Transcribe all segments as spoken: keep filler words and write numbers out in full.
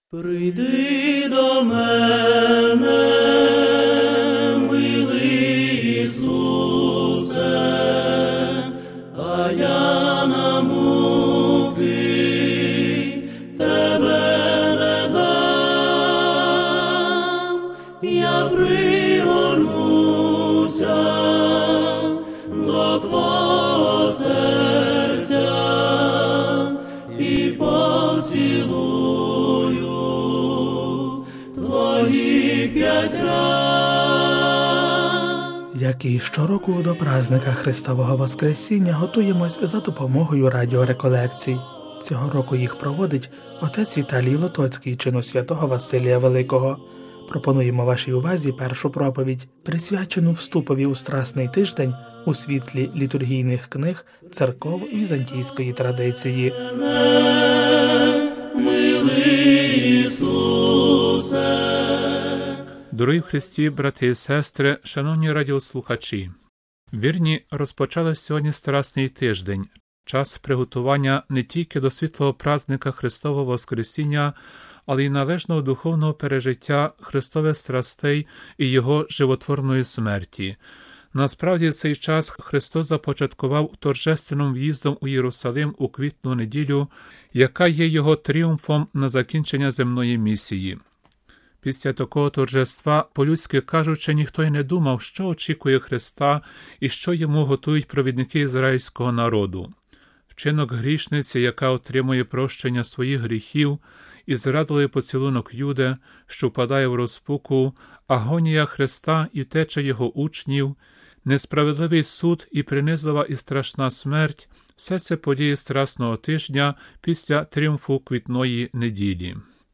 Прийди до мене, милий Ісусе, а я на муки тебе не дам. Я пригорнуся до твого серця і поцілую твоїх п'ять ран. Як і щороку до празника Христового Воскресіння готуємось за допомогою радіореколекцій. Цього року їх проводить отець Віталій Лотоцький чину святого Василія Великого. Пропонуємо вашій увазі першу проповідь, присвячену вступові у Страсний тиждень у світлі літургійних книг церков візантійської традиції. Милий Ісусе. Дорогі в Христі, брати і сестри, шановні радіослухачі, вірні, розпочали сьогодні Страсний тиждень, час приготування не тільки до світлого праздника Христового Воскресіння, але й належного духовного пережиття Христових страстей і Його животворної смерті. Насправді, цей час Христос започаткував торжественним в'їздом у Єрусалим у квітну неділю, яка є Його тріумфом на закінчення земної місії. Після такого торжества, по-людськи кажучи, ніхто й не думав, що очікує Христа і що йому готують провідники ізраїльського народу. Вчинок грішниці, яка отримує прощення своїх гріхів, і зрадливий поцілунок Юди, що впадає в розпуку, агонія Христа і втеча його учнів, несправедливий суд і принизлива і страшна смерть – все це події Страсного тижня після тріумфу квітної неділі.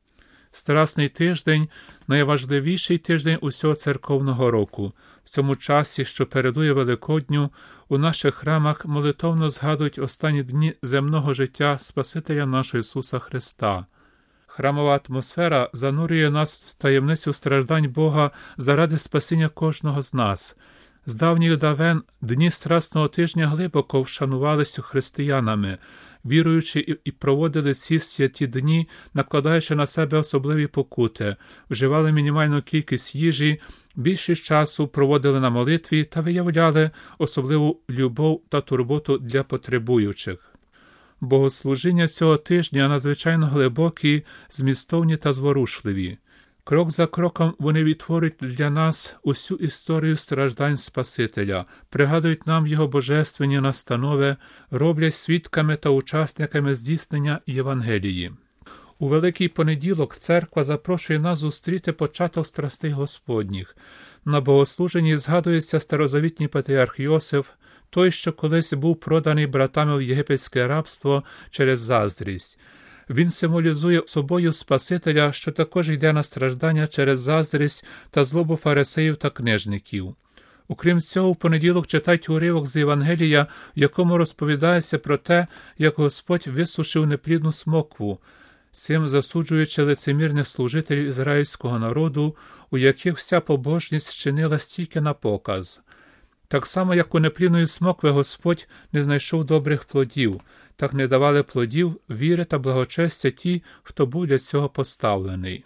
Страсний тиждень – найважливіший тиждень усього церковного року. В цьому часі, що передує Великодню, у наших храмах молитовно згадують останні дні земного життя Спасителя нашого Ісуса Христа. Храмова атмосфера занурює нас в таємницю страждань Бога заради спасіння кожного з нас. З давніх давен дні Страсного тижня глибоко вшанувалися християнами, віруючи і проводили ці святі дні, накладаючи на себе особливі покути, вживали мінімальну кількість їжі, більшість часу проводили на молитві та виявляли особливу любов та турботу для потребуючих. Богослужіння цього тижня надзвичайно глибокі, змістовні та зворушливі. Крок за кроком вони відтворюють для нас усю історію страждань Спасителя, пригадують нам Його божественні настанови, роблять свідками та учасниками здійснення Євангелії. У Великий понеділок церква запрошує нас зустріти початок страстей Господніх. На богослуженні згадується старозавітній патріарх Йосиф, той, що колись був проданий братами в єгипетське рабство через заздрість. Він символізує собою Спасителя, що також йде на страждання через заздрість та злобу фарисеїв та книжників. Окрім цього, в понеділок читають уривок з Євангелія, в якому розповідається про те, як Господь висушив неплідну смокву, цим засуджуючи лицемірних служителів ізраїльського народу, у яких вся побожність чинилась тільки на показ. Так само, як у неплідної смокви Господь не знайшов добрих плодів, так не давали плодів віри та благочестя ті, хто був для цього поставлений.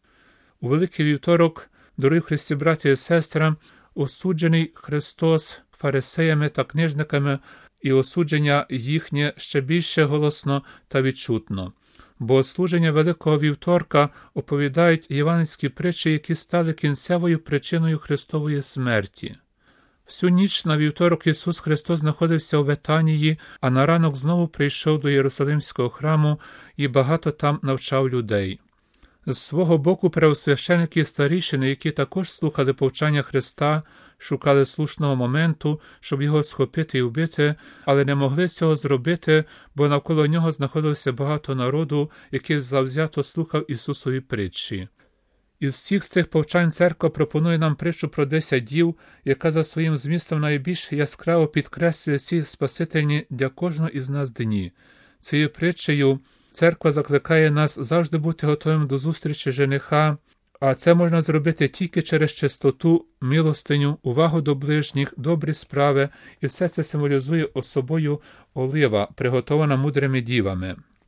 У Великий вівторок, дорогі в Христі браті і сестри, осуджений Христос фарисеями та книжниками, і осудження їхнє ще більше голосно та відчутно. Богослуження Великого вівторка оповідають євангельські притчі, які стали кінцевою причиною Христової смерті. Всю ніч на вівторок Ісус Христос знаходився у Витанії, а на ранок знову прийшов до Єрусалимського храму і багато там навчав людей. З свого боку первосвященики і старішини, які також слухали повчання Христа, шукали слушного моменту, щоб його схопити і вбити, але не могли цього зробити, бо навколо нього знаходилося багато народу, який завзято слухав Ісусові притчі. Із всіх цих повчань церква пропонує нам притчу про десять дів, яка за своїм змістом найбільш яскраво підкреслює ці спасительні для кожного із нас дні. Цією притчею церква закликає нас завжди бути готовим до зустрічі жениха, а це можна зробити тільки через чистоту, милостиню, увагу до ближніх, добрі справи, і все це символізує особою олива, приготована мудрими дівами.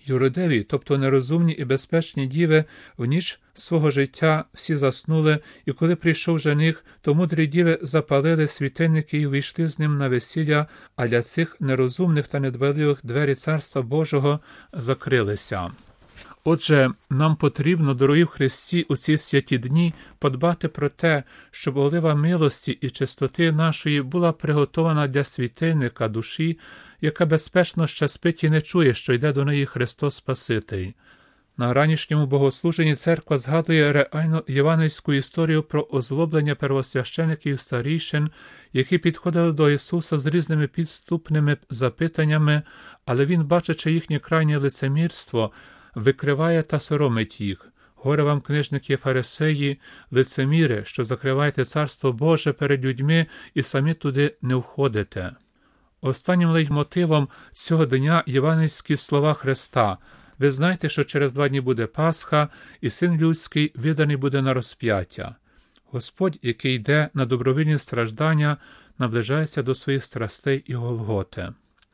Юродиві, тобто нерозумні і безпечні діви, в ніч свого життя всі заснули, і коли прийшов жених, то мудрі діви запалили світильники і увійшли з ним на весілля, а для цих нерозумних та недбайливих двері Царства Божого закрилися. Отже, нам потрібно, дорогі в Христі, у ці святі дні подбати про те, щоб олива милості і чистоти нашої була приготована для світильника душі, яка безпечно ще спить і не чує, що йде до неї Христос Спаситель. На ранішньому богослуженні церква згадує реальну євангельську історію про озлоблення первосвящеників і старійшин, які підходили до Ісуса з різними підступними запитаннями, але Він, бачачи їхнє крайнє лицемірство, викриває та соромить їх. Горе вам, книжники і фарисеї, лицеміри, що закриваєте Царство Боже перед людьми і самі туди не входите. Останнім лейтмотивом цього дня євангельські слова Христа. Ви знаєте, що через два дні буде Пасха, і Син Людський виданий буде на розп'яття. Господь, який йде на добровільні страждання, наближається до своїх страстей і Голготи.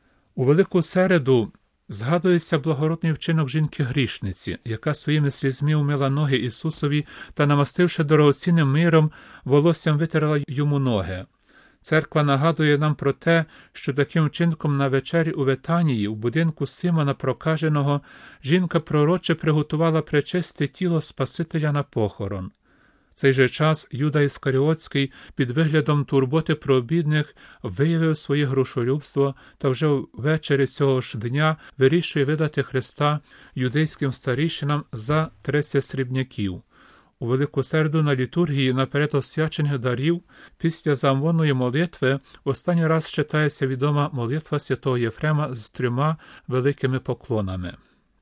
У Велику Середу згадується благородний вчинок жінки-грішниці, яка своїми слізьми умила ноги Ісусові та, намастивши дорогоцінним миром, волоссям витерла йому ноги. Церква нагадує нам про те, що таким вчинком на вечері у Ветанії, у будинку Симона Прокаженого, жінка пророче приготувала пречисте тіло Спасителя на похорон. В цей же час Юда Іскаріотський під виглядом турботи про бідних виявив своє грошолюбство та вже ввечері цього ж дня вирішує видати Христа юдейським старішинам за тридцять срібняків. У Велику Середу на літургії наперед освячених дарів після замовної молитви останній раз читається відома молитва святого Єфрема з трьома великими поклонами.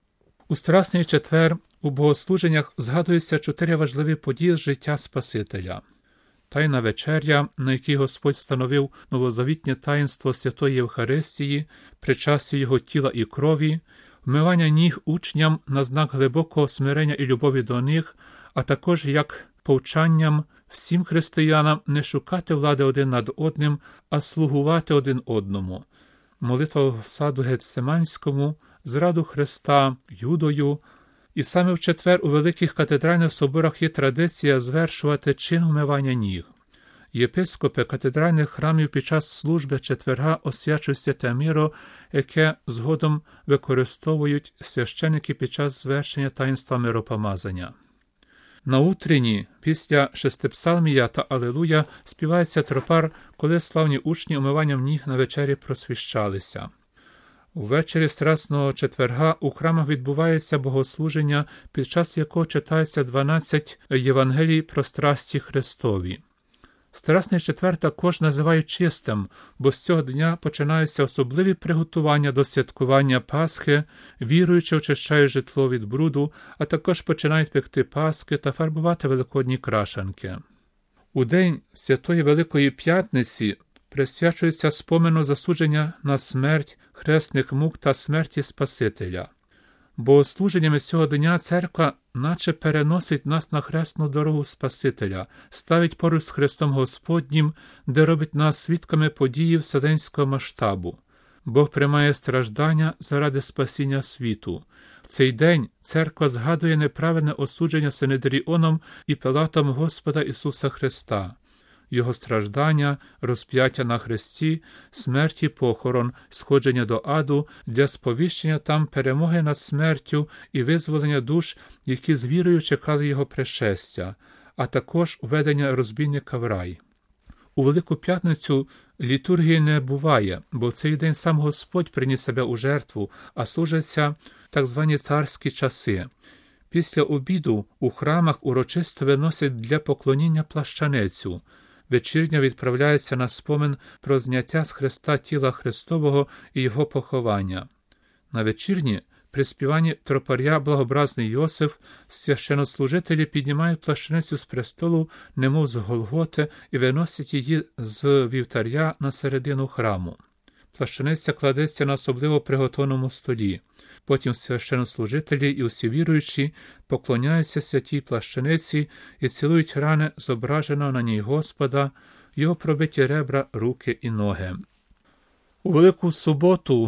У Страсний четвер у богослуженнях згадуються чотири важливі події з життя Спасителя. Тайна вечеря, на якій Господь встановив новозавітнє таїнство Святої Євхаристії, причастя Його тіла і крові, вмивання ніг учням на знак глибокого смирення і любові до них, а також як повчанням всім християнам не шукати влади один над одним, а слугувати один одному. Молитва в саду Гетсиманському, зраду Христа Юдою, і саме в четвер у великих катедральних соборах є традиція звершувати чин вмивання ніг. Єпископи катедральних храмів під час служби четверга освячують святе миро, яке згодом використовують священики під час звершення таїнства миропомазання. На утренні, після шестипсалмія та Алелуя, співається тропар, коли славні учні умиванням ніг на вечері просвіщалися. Увечері Страсного четверга у храмах відбувається богослуження, під час якого читаються дванадцять Євангелій про страсті Христові. Страсний четвер також називають чистим, бо з цього дня починаються особливі приготування до святкування Пасхи, віруючи очищають житло від бруду, а також починають пекти паски та фарбувати великодні крашанки. У день Святої Великої П'ятниці присвячується спомену засудження на смерть, хресних мук та смерті Спасителя. Богослуженнями цього дня церква наче переносить нас на хресну дорогу Спасителя, ставить поруч з Христом Господнім, де робить нас свідками події вселенського масштабу. Бог приймає страждання заради спасіння світу. В цей день церква згадує неправильне осудження Синедріоном і Пилатом Господа Ісуса Христа. Його страждання, розп'яття на хресті, смерть і похорон, сходження до аду для сповіщення там перемоги над смертю і визволення душ, які з вірою чекали його пришестя, а також введення розбійника в рай. У Велику П'ятницю літургії не буває, бо в цей день сам Господь приніс себе у жертву, а служаться так звані царські часи. Після обіду у храмах урочисто виносять для поклоніння плащаницю. Вечірня відправляється на спомин про зняття з хреста тіла Христового і його поховання. На вечірні, при співанні тропаря «Благообразний Йосиф», священнослужителі піднімають плащаницю з престолу, немов з Голготи, і виносять її з вівтаря на середину храму. Плащаниця кладеться на особливо приготованому столі. Потім священнослужителі і усі віруючі поклоняються святій плащаниці і цілують рани зображеного на ній Господа, його пробиті ребра, руки і ноги. У Велику суботу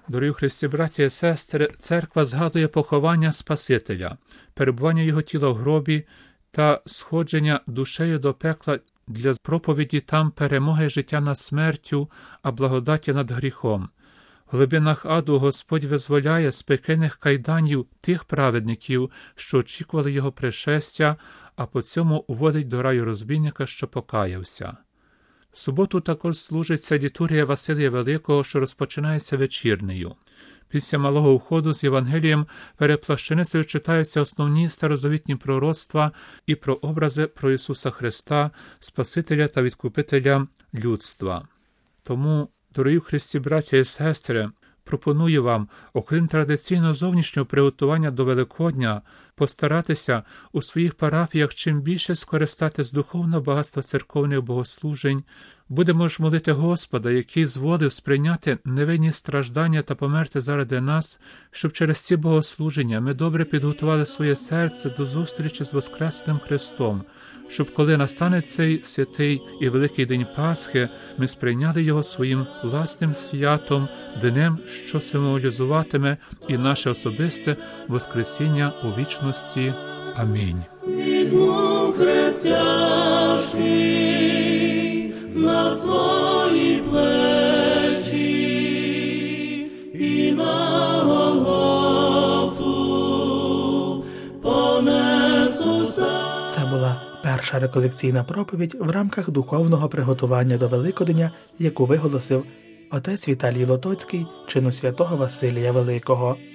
Дорогі в Христі, браті і сестри, церква згадує поховання Спасителя, перебування його тіла в гробі та сходження душею до пекла для проповіді там перемоги життя над смертю, а благодаті над гріхом. В глибинах аду Господь визволяє з пекельних кайданів тих праведників, що очікували його пришестя, а по цьому уводить до раю розбійника, що покаявся. В суботу також служиться літургія Василія Великого, що розпочинається вечірнею. Після малого входу з Євангелієм переплащаницею читаються основні старозавітні пророцтва і прообрази про Ісуса Христа, Спасителя та Відкупителя людства. Тому, дорогі в Христі браття і сестри, пропоную вам, окрім традиційного зовнішнього приготування до Великодня, постаратися у своїх парафіях чим більше скористати з духовного багатства церковних богослужень. Будемо ж молити Господа, який зволив сприйняти невинні страждання та померти заради нас, щоб через ці богослуження ми добре підготували своє серце до зустрічі з Воскреслим Христом, щоб коли настане цей святий і великий день Пасхи, ми сприйняли його своїм власним святом, днем, що символізуватиме і наше особисте Воскресіння у вічності. Амінь. Візьму хрестящий на свої плечі і на Голгофу понесуся. Це була перша реколекційна проповідь в рамках духовного приготування до Великодня, яку виголосив отець Віталій Лотоцький чину святого Василія Великого.